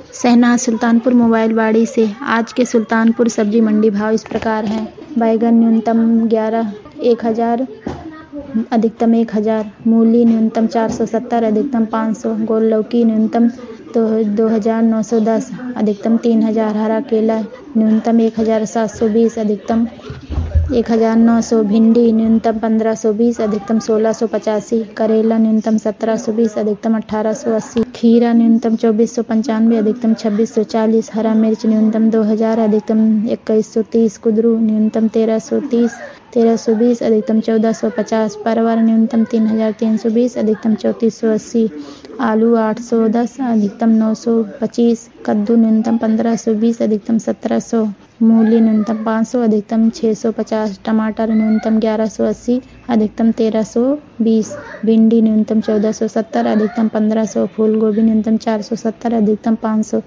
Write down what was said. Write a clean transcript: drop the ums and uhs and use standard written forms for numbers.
Shehnaaz Sultanpur mobile वाड़ी से। आज के सुल्तानपुर सब्जी मंडी भाव इस प्रकार हैं। बैगन न्यूनतम 1000 अधिकतम 1000, मूली न्यूनतम 470 अधिकतम 500, गोल लौकी न्यूनतम 2910 अधिकतम 3000, हरा केला न्यूनतम 1720 अधिकतम 1900, भिंडी न्यूनतम 1520 अधिकतम 1685, करेला न्यूनतम 1720 अधिकतम 1880, खीरा न्यूनतम 2495 अधिकतम 2640, हरा मिर्च न्यूनतम 2000 अधिकतम 2130, कुंदरू न्यूनतम 1320 अधिकतम 1450, परवल न्यूनतम 3320 अधिकतम 3480, आलू 810 अधिकतम 925, कद्दू न्यूनतम 1520 अधिकतम 1700, मूली न्यूनतम 500 अधिकतम 650, टमाटर न्यूनतम 1180 अधिकतम 1320, भिंडी न्यूनतम 1470 अधिकतम 1500, फूल गोभी न्यूनतम 470 अधिकतम 500।